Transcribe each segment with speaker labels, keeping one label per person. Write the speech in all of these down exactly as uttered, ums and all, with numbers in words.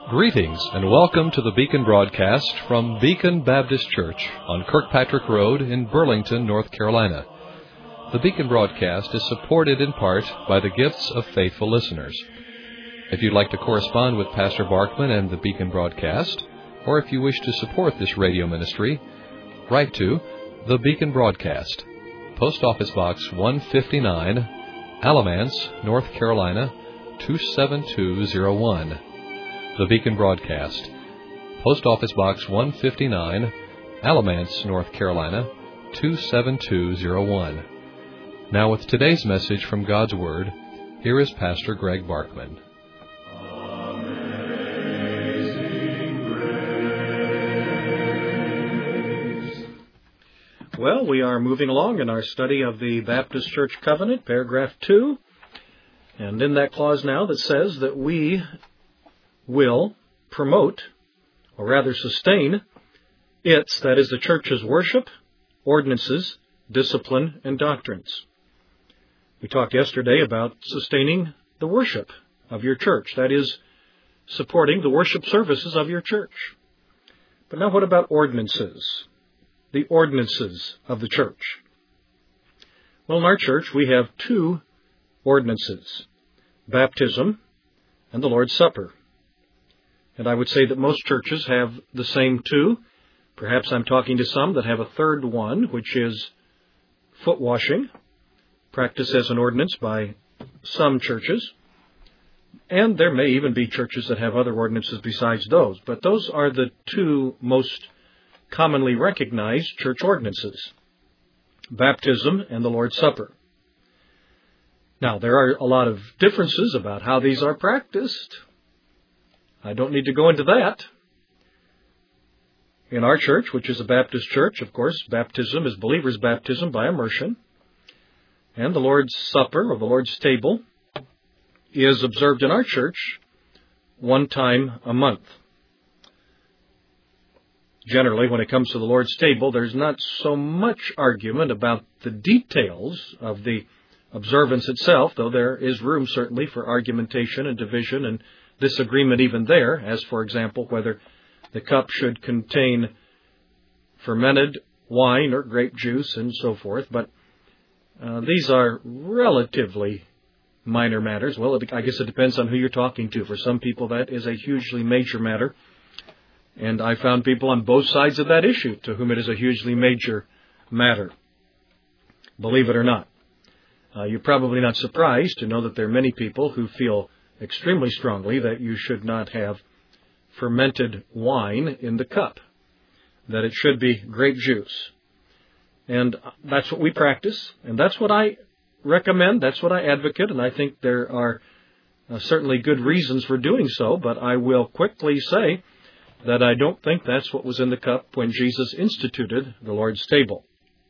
Speaker 1: Greetings and welcome to the Beacon broadcast from Beacon Baptist Church on Kirkpatrick Road in Burlington, North Carolina. The Beacon broadcast is supported in part by the gifts of faithful listeners. If you'd like to correspond with Pastor Barkman and the Beacon broadcast, or if you wish to support this radio ministry, write to the Beacon Broadcast, Post Office Box one fifty-nine, Alamance, North Carolina two seven two zero one. The Beacon Broadcast, Post Office Box one fifty-nine, Alamance, North Carolina two seven two zero one. Now with today's message from God's Word, here is Pastor Greg Barkman.
Speaker 2: Well, we are moving along in our study of the Baptist Church Covenant, paragraph two. And in that clause now that says that we will promote, or rather sustain, its, that is the church's worship, ordinances, discipline, and doctrines. We talked yesterday about sustaining the worship of your church, that is, supporting the worship services of your church. But now what about ordinances? The ordinances of the church. Well, in our church we have two ordinances, baptism and the Lord's Supper. And I would say that most churches have the same two. Perhaps I'm talking to some that have a third one, which is foot washing, practiced as an ordinance by some churches. And there may even be churches that have other ordinances besides those. But those are the two most commonly recognized church ordinances, baptism and the Lord's Supper. Now, there are a lot of differences about how these are practiced. I don't need to go into that. In our church, which is a Baptist church, of course, baptism is believer's baptism by immersion. And the Lord's Supper, or the Lord's table, is observed in our church one time a month. Generally, when it comes to the Lord's table, there's not so much argument about the details of the observance itself, though there is room certainly for argumentation and division and disagreement even there, as, for example, whether the cup should contain fermented wine or grape juice and so forth. But uh, these are relatively minor matters. Well, it, I guess it depends on who you're talking to. For some people, that is a hugely major matter. And I found people on both sides of that issue to whom it is a hugely major matter, believe it or not. Uh, you're probably not surprised to know that there are many people who feel extremely strongly that you should not have fermented wine in the cup, that it should be grape juice. And that's what we practice, and that's what I recommend, that's what I advocate, and I think there are uh, certainly good reasons for doing so, but I will quickly say that I don't think that's what was in the cup when Jesus instituted the Lord's table.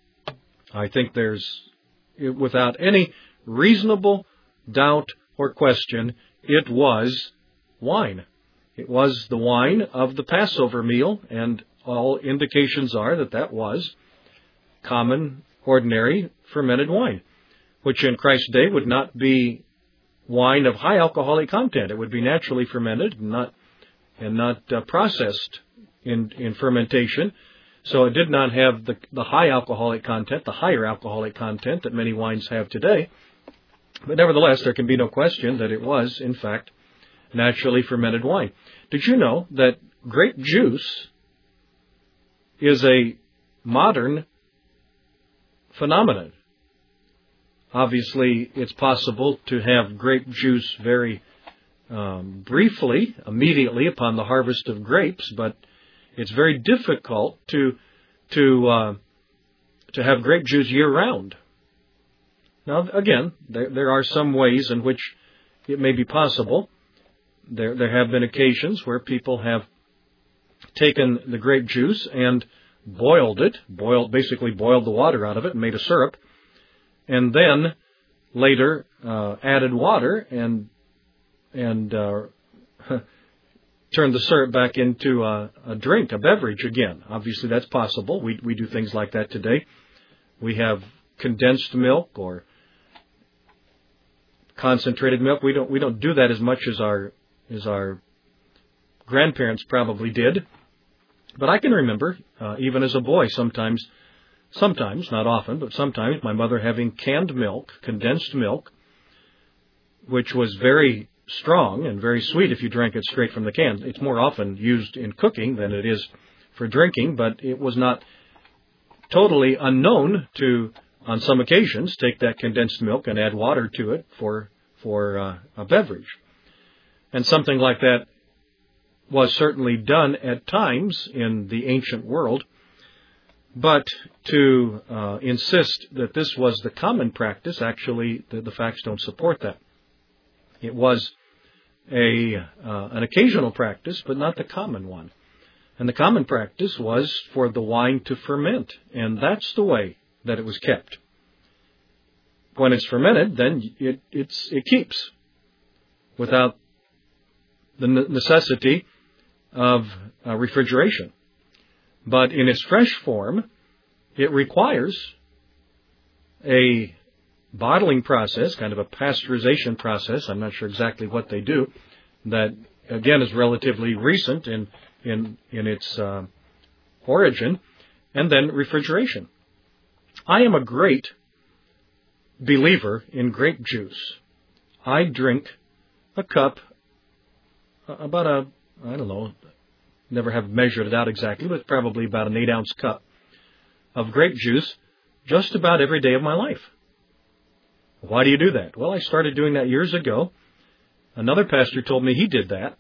Speaker 2: I think there's, without any reasonable doubt or question, it was wine. It was the wine of the Passover meal, and all indications are that that was common, ordinary, fermented wine, which in Christ's day would not be wine of high alcoholic content. It would be naturally fermented and not and not uh, processed in, in fermentation. So it did not have the, the high alcoholic content, the higher alcoholic content that many wines have today. But nevertheless, there can be no question that it was, in fact, naturally fermented wine. Did you know that grape juice is a modern phenomenon? Obviously, it's possible to have grape juice very um, briefly, immediately upon the harvest of grapes, but it's very difficult to to uh, to have grape juice year-round. Now, again, there, there are some ways in which it may be possible. There, there have been occasions where people have taken the grape juice and boiled it, boiled, basically boiled the water out of it and made a syrup, and then later uh, added water and and uh, turned the syrup back into a, a drink, a beverage again. Obviously, that's possible. We we do things like that today. We have condensed milk or concentrated milk. We don't we don't do that as much as our as our grandparents probably did. But I can remember, uh, even as a boy, sometimes, sometimes, not often, but sometimes, my mother having canned milk, condensed milk, which was very strong and very sweet if you drank it straight from the can. It's more often used in cooking than it is for drinking, but it was not totally unknown to, on some occasions, take that condensed milk and add water to it for for uh, a beverage. And something like that was certainly done at times in the ancient world, but to uh, insist that this was the common practice, actually the, the facts don't support that. It was a uh, an occasional practice, but not the common one. And the common practice was for the wine to ferment, and that's the way that it was kept. When it's fermented, then it it's it keeps without the necessity of uh, refrigeration. But in its fresh form, it requires a bottling process, kind of a pasteurization process. I'm not sure exactly what they do. That, again, is relatively recent in in, in its uh, origin. And then refrigeration. I am a great believer in grape juice. I drink a cup, about a, I don't know, never have measured it out exactly, but probably about an eight-ounce cup of grape juice just about every day of my life. Why do you do that? Well, I started doing that years ago. Another pastor told me he did that,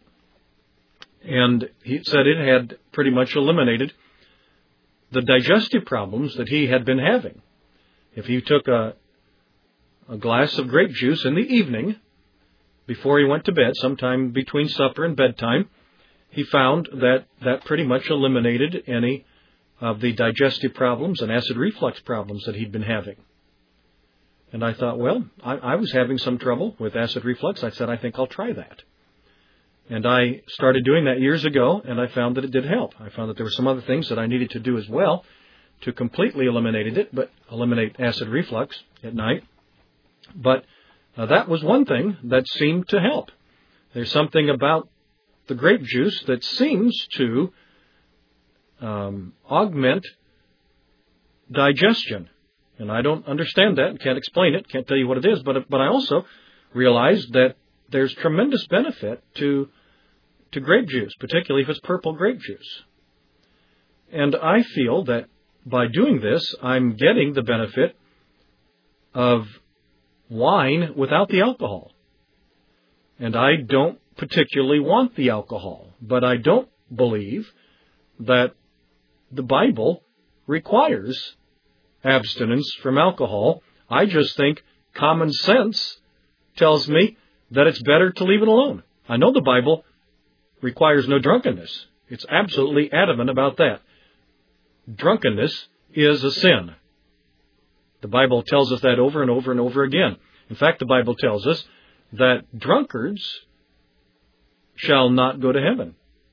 Speaker 2: and he said it had pretty much eliminated the digestive problems that he had been having. If he took a, a glass of grape juice in the evening, before he went to bed, sometime between supper and bedtime, he found that that pretty much eliminated any of the digestive problems and acid reflux problems that he'd been having. And I thought, well, I, I was having some trouble with acid reflux. I said, I think I'll try that. And I started doing that years ago, and I found that it did help. I found that there were some other things that I needed to do as well to completely eliminate it, but eliminate acid reflux at night. But uh, that was one thing that seemed to help. There's something about the grape juice that seems to um, augment digestion. And I don't understand that, can't explain it, can't tell you what it is, but but I also realize that there's tremendous benefit to to grape juice, particularly if it's purple grape juice. And I feel that by doing this, I'm getting the benefit of wine without the alcohol. And I don't particularly want the alcohol, but I don't believe that the Bible requires abstinence from alcohol. I just think common sense tells me that it's better to leave it alone. I know the Bible requires no drunkenness. It's absolutely adamant about that. Drunkenness is a sin. The Bible tells us that over and over and over again. In fact, the Bible tells us that drunkards shall not go to heaven.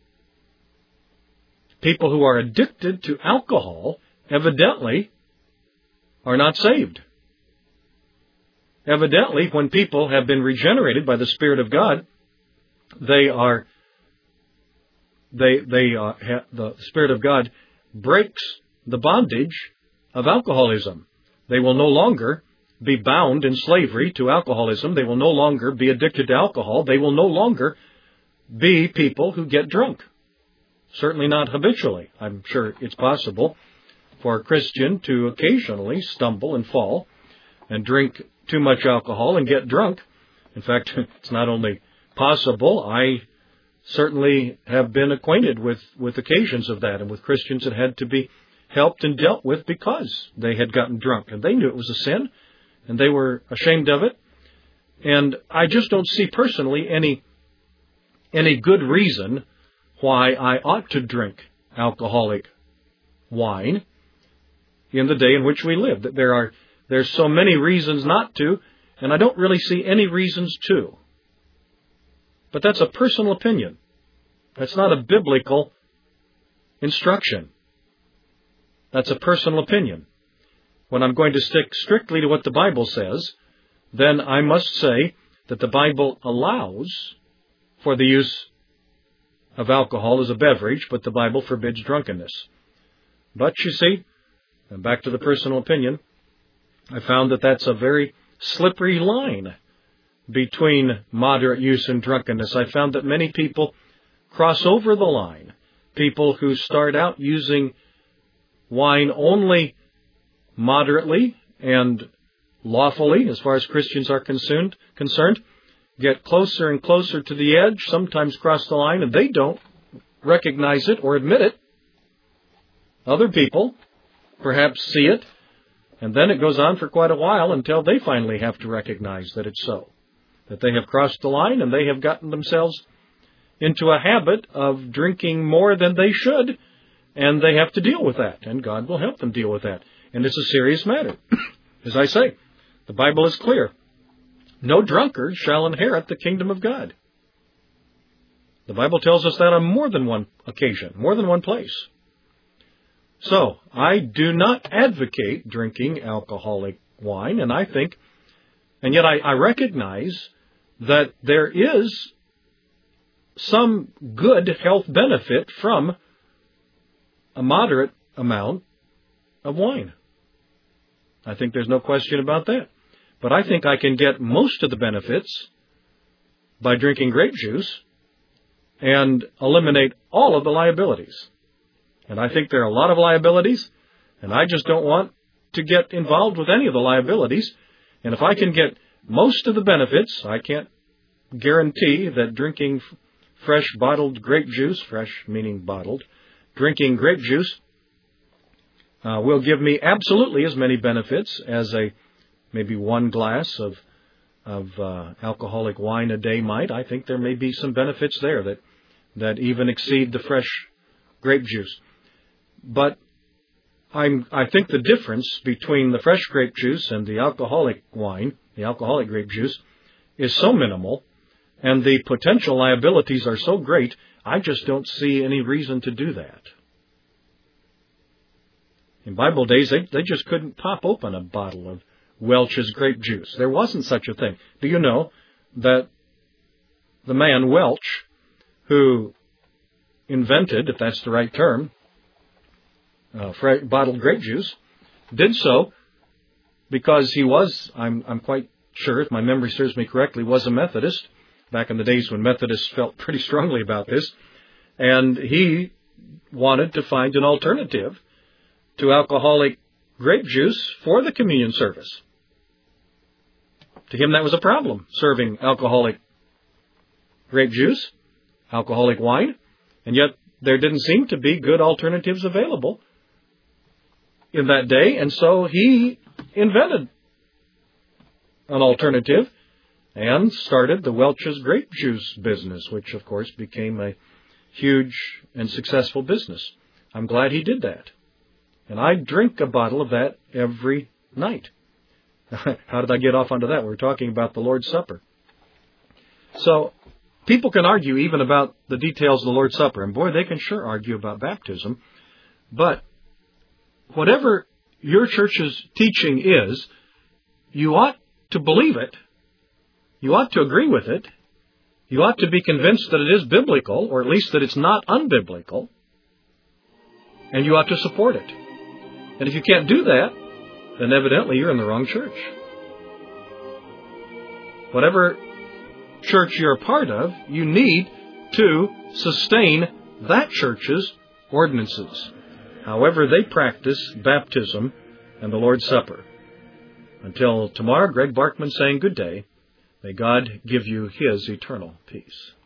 Speaker 2: People who are addicted to alcohol evidently are not saved. Evidently, when people have been regenerated by the Spirit of God, they are, they, they, uh, ha, the Spirit of God breaks the bondage of alcoholism. They will no longer be bound in slavery to alcoholism. They will no longer be addicted to alcohol. They will no longer be people who get drunk. Certainly not habitually. I'm sure it's possible for a Christian to occasionally stumble and fall and drink too much alcohol and get drunk. In fact, it's not only possible, I certainly have been acquainted with, with occasions of that and with Christians that had to be helped and dealt with because they had gotten drunk. And they knew it was a sin, and they were ashamed of it. And I just don't see personally any, any good reason why I ought to drink alcoholic wine in the day in which we live. That there are there's so many reasons not to, and I don't really see any reasons to. But that's a personal opinion. That's not a biblical instruction. That's a personal opinion. When I'm going to stick strictly to what the Bible says, then I must say that the Bible allows for the use of alcohol as a beverage, but the Bible forbids drunkenness. But you see, and back to the personal opinion, I found that that's a very slippery line between moderate use and drunkenness. I found that many people cross over the line. People who start out using wine only moderately and lawfully, as far as Christians are concerned, concerned, get closer and closer to the edge, sometimes cross the line, and they don't recognize it or admit it. Other people perhaps see it, and then it goes on for quite a while until they finally have to recognize that it's so, that they have crossed the line and they have gotten themselves into a habit of drinking more than they should, and they have to deal with that, and God will help them deal with that. And it's a serious matter. As I say, the Bible is clear. No drunkard shall inherit the kingdom of God. The Bible tells us that on more than one occasion, more than one place. So, I do not advocate drinking alcoholic wine, and I think, and yet I, I recognize that there is some good health benefit from a moderate amount of wine. I think there's no question about that. But I think I can get most of the benefits by drinking grape juice and eliminate all of the liabilities. And I think there are a lot of liabilities, and I just don't want to get involved with any of the liabilities. And if I can get most of the benefits, I can't guarantee that drinking fresh bottled grape juice, fresh meaning bottled, drinking grape juice uh, will give me absolutely as many benefits as a maybe one glass of of uh, alcoholic wine a day might. I think there may be some benefits there that that even exceed the fresh grape juice. But I'm, I think the difference between the fresh grape juice and the alcoholic wine, the alcoholic grape juice, is so minimal, and the potential liabilities are so great, I just don't see any reason to do that. In Bible days, they, they just couldn't pop open a bottle of Welch's grape juice. There wasn't such a thing. Do you know that the man Welch, who invented, if that's the right term, uh, bottled grape juice, did so because he was, I'm, I'm quite sure, if my memory serves me correctly, was a Methodist, back in the days when Methodists felt pretty strongly about this, and he wanted to find an alternative to alcoholic grape juice for the communion service. To him, that was a problem, serving alcoholic grape juice, alcoholic wine, and yet there didn't seem to be good alternatives available in that day, and so he invented an alternative and started the Welch's grape juice business, which, of course, became a huge and successful business. I'm glad he did that. And I drink a bottle of that every night. How did I get off onto that? We're talking about the Lord's Supper. So, people can argue even about the details of the Lord's Supper. And boy, they can sure argue about baptism. But whatever your church's teaching is, you ought to believe it. You ought to agree with it. You ought to be convinced that it is biblical, or at least that it's not unbiblical. And you ought to support it. And if you can't do that, then evidently you're in the wrong church. Whatever church you're a part of, you need to sustain that church's ordinances, however they practice baptism and the Lord's Supper. Until tomorrow, Greg Barkman saying good day. May God give you His eternal peace.